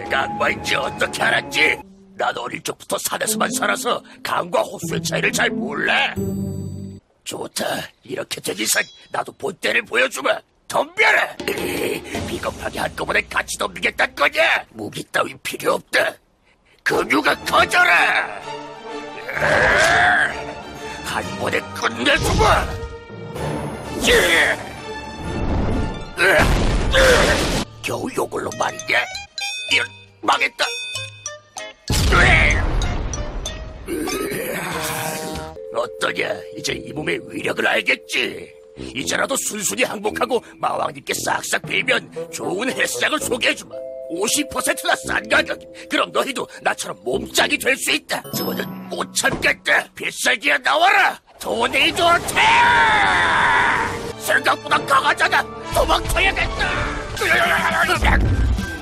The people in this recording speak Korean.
내가 악마인지 어떻게 알았지? 난 어릴 적부터 산에서만 살아서 강과 호수의 차이를 잘 몰라. 좋다. 이렇게 된 이상 나도 본때를 보여주마. 덤벼라. 비겁하게 한꺼번에 같이 덤비겠단 거냐? 무기 따위 필요 없다. 근육아 커져라. 한 번에 끝내주마. 겨우 요걸로 말이냐? 이런 망했다. 어떠냐? 이제 이 몸의 위력을 알겠지? 이제라도 순순히 항복하고 마왕님께 싹싹 빌면 좋은 헬스장을 소개해주마. 50%나 싼 가격. 그럼 너희도 나처럼 몸짱이 될 수 있다. 저는 못 참겠다. 필살기야 나와라. 토네이도 어택! 생각보다 강하잖아. 도망쳐야겠다.